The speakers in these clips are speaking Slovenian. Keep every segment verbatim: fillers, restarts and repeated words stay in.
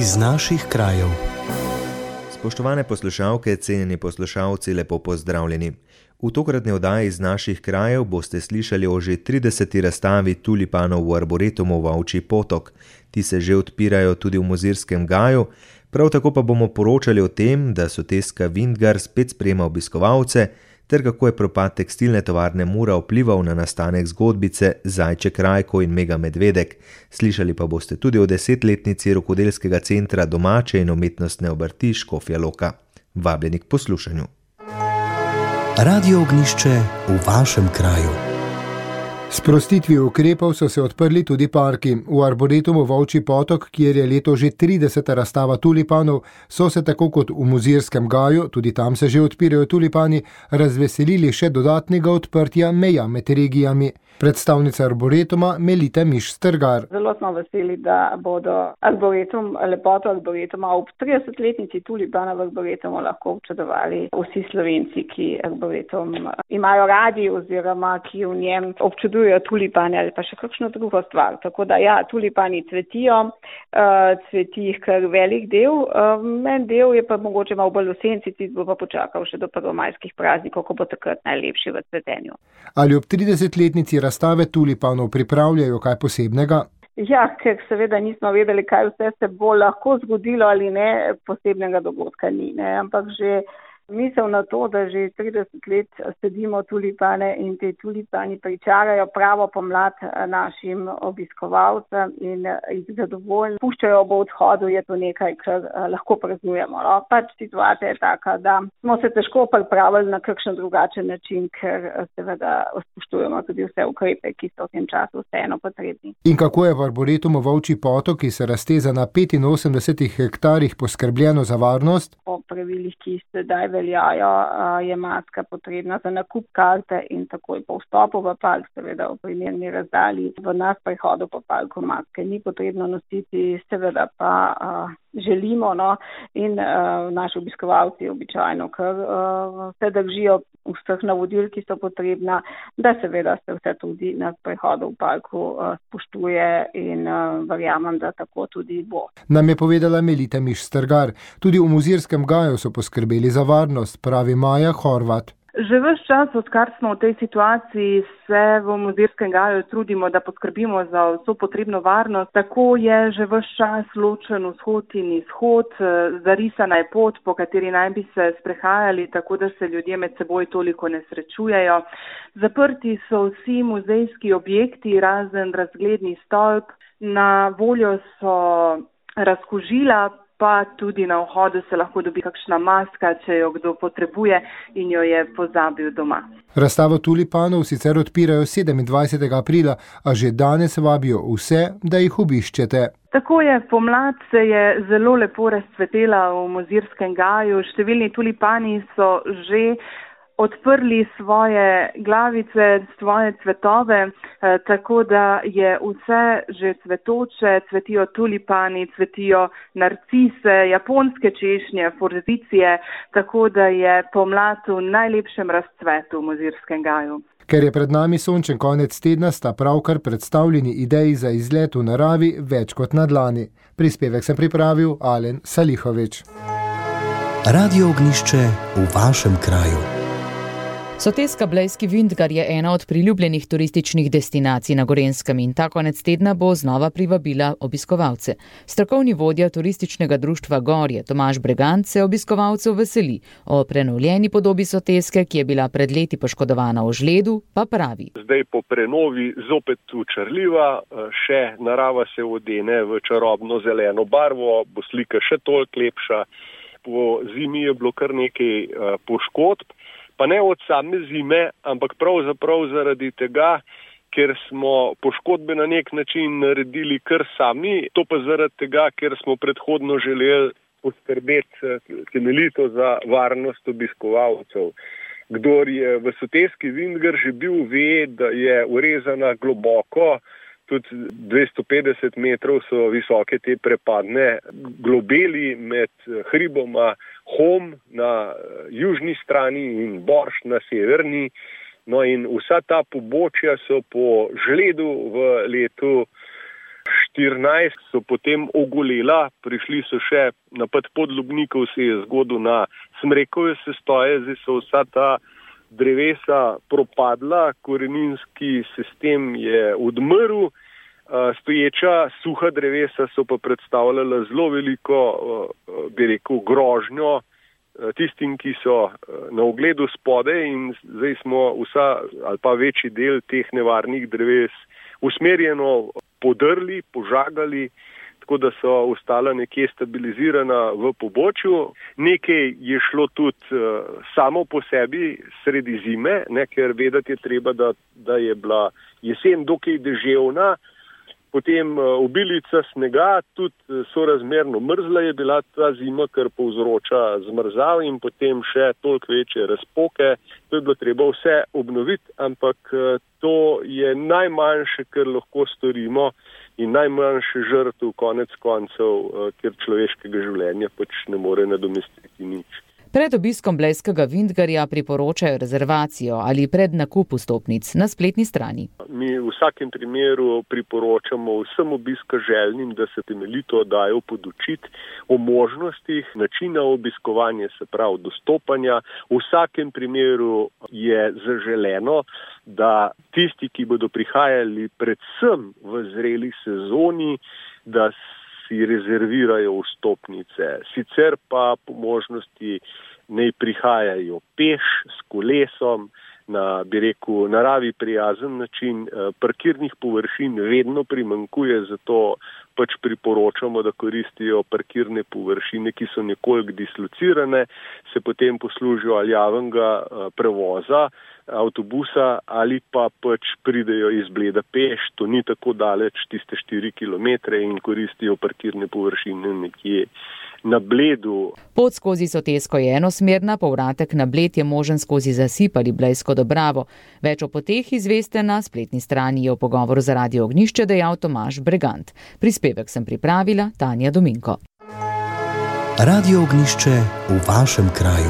iz naših krajev. Spoštovane poslušalke, cenjeni poslušalci, lepo pozdravljeni. V tokratni oddaji iz naših krajev boste slišali o že trideseti razstavi tulipanov v Arboretumu Volčji Potok. Ti se že odpirajo tudi v Mozirskem gaju, prav tako pa bomo poročali o tem, da soteska Vintgar spet sprejema obiskovalce, ter kako je propad tekstilne tovarne Mura vplival na nastanek zgodbice Zajček Rajko in Mega Medvedek. Slišali pa boste tudi o desetletnici rokodelskega centra domače in umetnostne obrti Škofja Loka. Vabljeni k poslušanju. Radio Ognjišče v vašem kraju. S sprostitvijo ukrepov so se odprli tudi parki. V Arboretumu Volčji Potok, kjer je leto že trideseta razstava tulipanov, so se tako kot v Mozirskem gaju, tudi tam se že odpirajo tulipani, razveselili še dodatnega odprtja meja med regijami. Predstavnica Arboretuma Melita Miš-Strgar. Zelo smo veseli, da bodo Arboretum, lepoto Arboretuma ob tridesetletnici tulipana v Arboretumu lahko občudovali vsi Slovenci, ki Arboretum imajo radi oziroma ki v njem občudujejo tulipane ali pa še kakšno drugo stvar. Tako da ja, tulipani cvetijo, uh, cveti jih kar velik del, uh, en del je pa mogoče malo bolj v senci, bo pa počakal še do prvomajskih praznikov, ko bo takrat najlepši v cvetenju. Ali ob tridesetletnici razstave tulipanov pripravljajo kaj posebnega? Ja, ker seveda nismo vedeli, kaj vse se bo lahko zgodilo ali ne, posebnega dogodka ni, ne, ampak že misel na to, da že trideset let sedimo tulipane in te tulipani pričarajo pravo pomlad našim obiskovalcem in jih zadovoljno puščajo ob odhodu, je to nekaj, kar lahko praznujemo. No? Pač situacija je taka, da smo se težko pripravili na kakšen drugačen način, ker seveda spoštujemo tudi vse ukrepe, ki so v tem času vseeno potrebni. In kako je v Arboretumu Volčji Potok, ki se razteza na petinosemdesetih hektarih, poskrbljeno za varnost? Po pravilih, ki sedaj veljajo, je maska potrebna za nakup karte in takoj po vstopu v park, seveda v primerni razdalji. V nas prehodu po parku maske ni potrebno nositi, seveda pa uh, želimo, no, in uh, naši obiskovalci običajno kar uh, se držijo vseh navodil, ki so potrebna, da seveda se vse tudi na prehodu v parku uh, spoštuje in uh, verjamem, da tako tudi bo. Nam je povedala Melita Miš-Strgar. Tudi v Mozirskem gaju so poskrbeli za varnost, pravi Maja Horvat. Že ves čas, odkar smo v tej situaciji, se v Mozirskem gaju trudimo, da poskrbimo za vso potrebno varnost. Tako je že ves čas ločen vzhod in izhod, zarisana je pot, po kateri naj bi se sprehajali, tako da se ljudje med seboj toliko ne srečujejo. Zaprti so vsi muzejski objekti, razen razgledni stolp, na voljo so razkužila, pa tudi na vhodu se lahko dobi kakšna maska, če jo kdo potrebuje in jo je pozabil doma. Razstavo tulipanov sicer odpirajo sedemindvajsetega aprila, a že danes vabijo vse, da jih obiščete. Tako je, pomlad se je zelo lepo razcvetela v Mozirskem gaju, številni tulipani so že odprli svoje glavice, svoje cvetove, eh, tako da je vse že cvetoče, cvetijo tulipani, cvetijo narcise, japonske češnje, forzicije, tako da je pomlad v najlepšem razcvetu v Mozirskem gaju. Ker je pred nami sončen konec tedna, sta pravkar predstavljeni ideji za izlet v naravi več kot na dlani. Prispevek sem pripravil Alen Salihovič. Radio Ognjišče v vašem kraju. Soteska Blejski Vintgar je ena od priljubljenih turističnih destinacij na Gorenjskem in ta konec tedna bo znova privabila obiskovalce. Strokovni vodja turističnega društva Gorje Tomaž Bregant se obiskovalcev veseli. O prenovljeni podobi soteske, ki je bila pred leti poškodovana v žledu, pa pravi. Zdaj po prenovi zopet učarljiva, še narava se odene v čarobno zeleno barvo, bo slika še toliko lepša. Po zimi je bilo kar nekaj poškodb. Pa ne od same zime, ampak pravzaprav zaradi tega, ker smo poškodbe na nek način naredili kar sami, to pa zaradi tega, ker smo predhodno želeli poskrbeti temeljito za varnost obiskovalcev. Kdor je v soteski Vintgar že bil, ve, da je urezana globoko, tudi dvesto petdeset metrov so visoke te prepadne globeli med hriboma Hom na južni strani in Borš na severni. No in vsa ta pobočja so po žledu v letu štirinajst so potem ogolela, prišli so še napad podlubnikov, se je zgodil na smrekove sestoje, zdaj so vsa ta drevesa propadla, koreninski sistem je odmrl, stoječa suha drevesa so pa predstavljala zelo veliko, bi rekel, grožnjo tistim, ki so na ogledu spode, in zdaj smo vsa ali pa večji del teh nevarnih dreves usmerjeno podrli, požagali, tako da so ostala nekje stabilizirana v pobočju. Nekaj je šlo tudi uh, samo po sebi sredi zime, ne, ker vedeti je treba, da, da je bila jesen dokaj deževna, potem uh, obilica snega, tudi uh, sorazmerno mrzla je bila ta zima, kar povzroča zmrzav in potem še toliko večje razpoke. To je bilo treba vse obnoviti, ampak uh, to je najmanjše, kar lahko storimo, in najmanjši žrtev konec koncev, ker človeškega življenja pač ne more nadomestiti nič. Pred obiskom Blejskega Vintgarja priporočajo rezervacijo ali pred nakup vstopnic na spletni strani. Mi v vsakem primeru priporočamo vsem obiska željnim, da se temeljito dajo podučiti o možnostih načina obiskovanja, se pravi dostopanja. V vsakem primeru je zaželeno, da tisti, ki bodo prihajali predvsem v zreli sezoni, da si rezervirajo vstopnice. Sicer pa po možnosti naj prihajajo peš, s kolesom, na, bi rekel, naravi prijazen način. Parkirnih površin vedno primanjkuje, zato pač priporočamo, da koristijo parkirne površine, ki so nekoliko dislocirane, se potem poslužijo ali javnega prevoza, avtobusa ali pa pač pridejo iz Bleda peš, to ni tako daleč, tiste štiri kilometre, in koristijo parkirne površine nekje na Bledu. Pot skozi Sotesko je enosmerna, povratek na Bled je možen skozi Zasip ali Blejsko Dobravo. Več o poteh izveste na spletni strani, je v pogovoru za Radio Ognjišče dejal Tomaž Bregant. Prispevek sem pripravila Tanja Dominko. Radio Ognjišče v vašem kraju.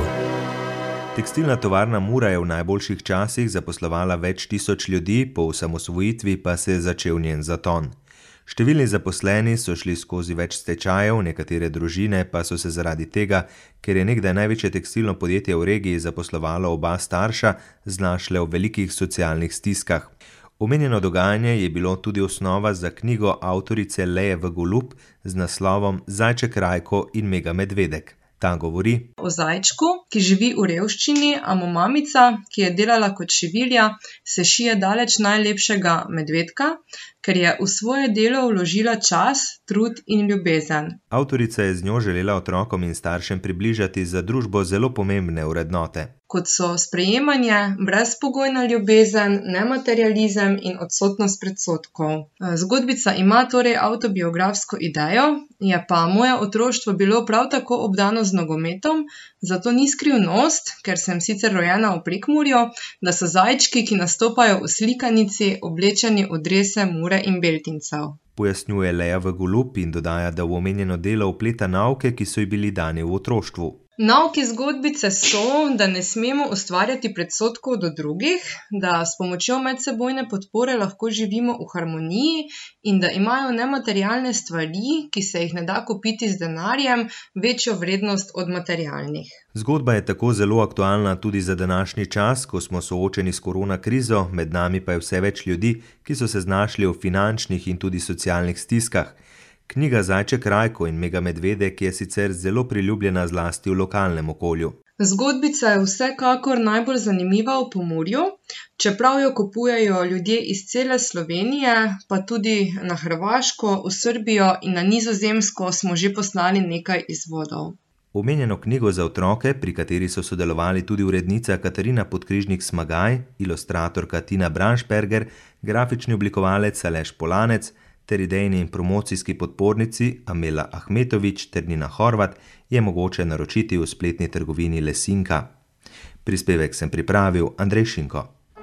Tekstilna tovarna Mura je v najboljših časih zaposlovala več tisoč ljudi, po osamosvojitvi pa se je začel njen zaton. Številni zaposleni so šli skozi več stečajev, nekatere družine pa so se zaradi tega, ker je nekdaj največje tekstilno podjetje v regiji zaposlovalo oba starša, znašle v velikih socialnih stiskah. Omenjeno dogajanje je bilo tudi osnova za knjigo avtorice Leje v Golub z naslovom Zajček Rajko in Mega Medvedek. Ta govori o zajčku, ki živi v revščini, a mu mamica, ki je delala kot šivilja, se šije daleč najlepšega medvedka, ker je v svoje delo vložila čas, trud in ljubezen. Avtorica je z njo želela otrokom in staršem približati za družbo zelo pomembne vrednote, kot so sprejemanje, brezpogojna ljubezen, nematerializem in odsotnost predsodkov. Zgodbica ima torej avtobiografsko idejo, je pa moje otroštvo bilo prav tako obdano z nogometom, zato ni skrivnost, ker sem sicer rojena v Prekmurju, da so zajčki, ki nastopajo v slikanici, oblečeni v drese Mure in Beltincev. Pojasnjuje Leja v Golub in dodaja, da v omenjeno delo vpleta nauke, ki so ji bili dani v otroštvu. Nauki zgodbice so, da ne smemo ustvarjati predsodkov do drugih, da s pomočjo medsebojne podpore lahko živimo v harmoniji in da imajo nematerialne stvari, ki se jih ne da kupiti z denarjem, večjo vrednost od materialnih. Zgodba je tako zelo aktualna tudi za današnji čas, ko smo soočeni s korona krizo, med nami pa je vse več ljudi, ki so se znašli v finančnih in tudi socialnih stiskah. Knjiga Zajček Rajko in Mega Medvedek je sicer zelo priljubljena zlasti v lokalnem okolju. Zgodbica je vsekakor najbolj zanimiva v Pomurju, čeprav jo kupujejo ljudje iz cele Slovenije, pa tudi na Hrvaško, v Srbijo in na Nizozemsko smo že poslali nekaj izvodov. Omenjeno knjigo za otroke, pri kateri so sodelovali tudi urednica Katarina Podkrižnik-Smagaj, ilustratorka Tina Branšperger, grafični oblikovalec Aleš Polanec, ter idejni in promocijski podpornici Amela Ahmetović ter Nina Horvat, je mogoče naročiti v spletni trgovini Lesinka. Prispevek sem pripravil Andrej Šinko.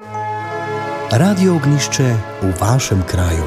Radio Ognjišče v vašem kraju.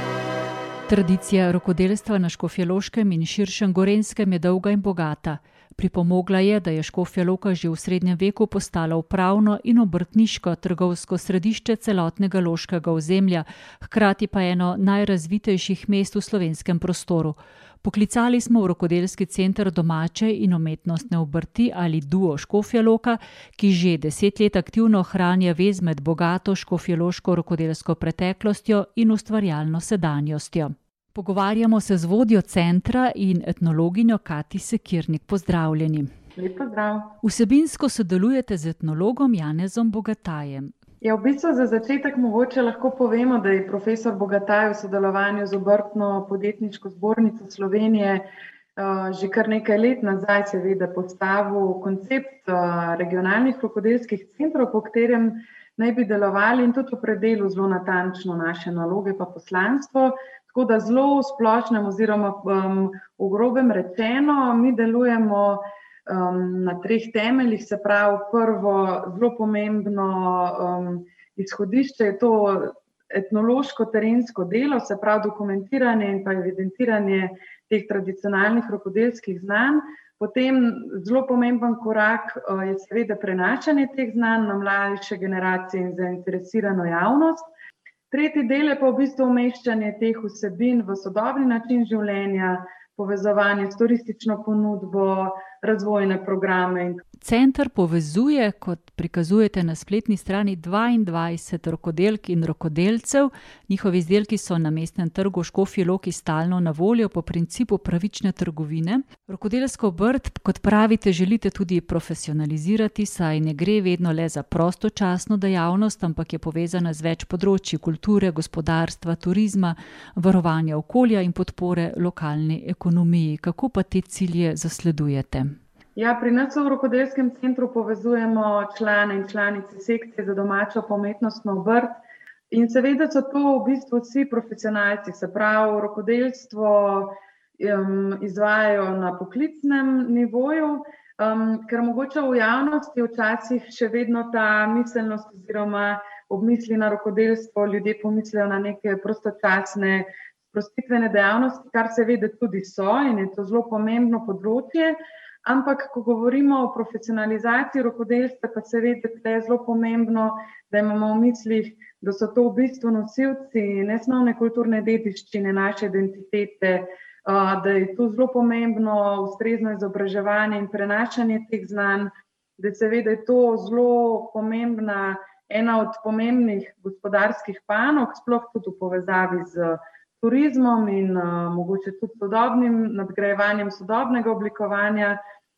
Tradicija rokodelstva na Škofjeloškem in širšem Gorenjskem je dolga in bogata. Pripomogla je, da je Škofja Loka že v srednjem veku postala upravno in obrtniško trgovsko središče celotnega loškega ozemlja, hkrati pa eno najrazvitejših mest v slovenskem prostoru. Poklicali smo v Rokodelski center domače in umetnostne obrti ali Duo Škofja Loka, ki že deset let aktivno ohranja vez med bogato škofjeloško rokodelsko preteklostjo in ustvarjalno sedanjostjo. Pogovarjamo se z vodjo centra in etnologinjo Kati Sekirnik. Pozdravljeni. Lep pozdrav. Vsebinsko sodelujete z etnologom Janezom Bogatajem. Ja, v bistvu za začetek mogoče lahko povemo, da je profesor Bogataj v sodelovanju z Obrtno-podjetniško zbornico Slovenije uh, že kar nekaj let nazaj seveda postavil koncept uh, regionalnih rokodelskih centrov, po katerem naj bi delovali in tudi opredelil zelo natančno naše naloge pa poslanstvo. Tako da zelo v splošnem oziroma um, v grobem rečeno, mi delujemo um, na treh temeljih, se pravi prvo zelo pomembno um, izhodišče je to etnološko-terensko delo, se pravi dokumentiranje in pa evidentiranje teh tradicionalnih rokodelskih znanj. Potem zelo pomemben korak uh, je seveda prenašanje teh znanj na mlajše generacije in zainteresirano javnost. Tretji del je pa v bistvu umeščanje teh vsebin v sodobni način življenja, povezovanje s turistično ponudbo, razvojne programe. Center povezuje, kot prikazujete na spletni strani, dvaindvajset rokodelk in rokodelcev. Njihovi izdelki so na mestnem trgu v Škofji Loki stalno na voljo po principu pravične trgovine. Rokodelsko obrt, kot pravite, želite tudi profesionalizirati, saj ne gre vedno le za prostočasno dejavnost, ampak je povezana z več področji kulture, gospodarstva, turizma, varovanja okolja in podpore lokalni ekonomiji. Kako pa te cilje zasledujete? Ja, pri nas v Rokodelskem centru povezujemo člane in članice sekcije za domačo umetnostno obrt in seveda so to v bistvu vsi profesionalci, se pravi rokodelstvo um, izvajajo na poklicnem nivoju, um, ker mogoče v javnosti včasih še vedno ta miselnost oziroma obmisli na rokodelstvo, ljudje pomislijo na neke prostočasne sprostitvene dejavnosti, kar seveda tudi so in je to zelo pomembno področje. Ampak, ko govorimo o profesionalizaciji rokodelstva, pa seveda je zelo pomembno, da imamo v mislih, da so to v bistvu nosilci nesnovne kulturne dediščine, naše identitete, da je tu zelo pomembno ustrezno izobraževanje in prenašanje teh znanj, da seveda je to zelo pomembna, ena od pomembnih gospodarskih panog, sploh tudi v povezavi z turizmom in uh, mogoče tudi sodobnim nadgrajevanjem sodobnega oblikovanja.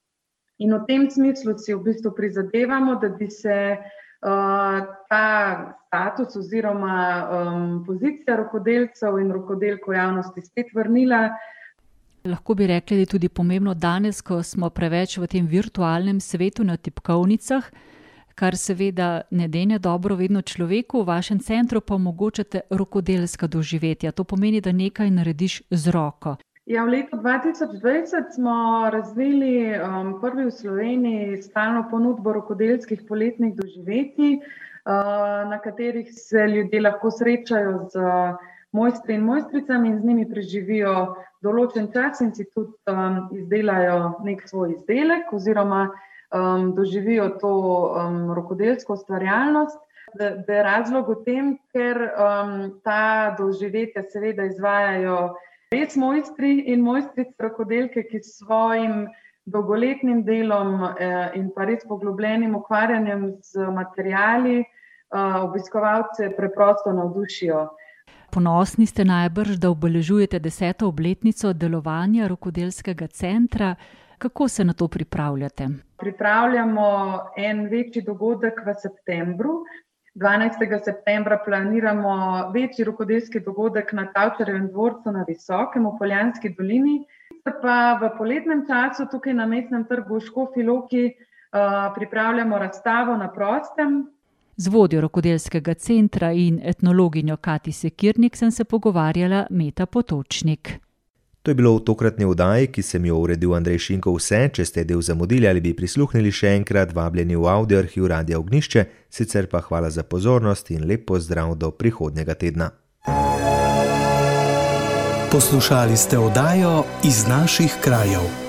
In v tem smislu si v bistvu prizadevamo, da bi se uh, ta status oziroma um, pozicija rokodelcev in rokodelk v javnosti spet vrnila. Lahko bi rekli, da je tudi pomembno danes, ko smo preveč v tem virtualnem svetu na tipkovnicah, kar seveda ne dene dobro vedno človeku, v vašem centru pa omogočate rokodelska doživetja. To pomeni, da nekaj narediš z roko. Ja, v letu dva tisoč dvajset smo razvili um, prvi v Sloveniji stalno ponudbo rokodelskih poletnih doživetij, uh, na katerih se ljudje lahko srečajo z mojstri in mojstricami in z njimi preživijo določen čas in si tudi um, izdelajo nek svoj izdelek oziroma Um, doživijo to um, rokodelsko ustvarjalnost. Da, da je razlog v tem, ker um, ta doživetja seveda izvajajo res mojstri in mojstrice rokodelke, ki s svojim dolgoletnim delom eh, in pa res poglobljenim ukvarjanjem z materiali eh, obiskovalce preprosto navdušijo. Ponosni ste najbrž, da obeležujete deseto obletnico delovanja Rokodelskega centra. Kako se na to pripravljate? Pripravljamo en večji dogodek v septembru. dvanajstega septembra planiramo večji rokodelski dogodek na Tavčarjevem dvorcu na Visokem v Poljanski dolini. Pa v poletnem času tukaj na mestnem trgu v Škofji Loki uh, pripravljamo razstavo na prostem. Z vodjo Rokodelskega centra in etnologinjo Kati Sekirnik sem se pogovarjala Meta Potočnik. To je bilo v tokratni oddaji, ki sem jo uredil Andrej Šinko vse. Če ste del zamudili ali bi prisluhnili še enkrat, vabljeni v audioarhiv Radia Ognjišče, sicer pa hvala za pozornost in lep pozdrav do prihodnjega tedna. Poslušali ste oddajo Iz naših krajev.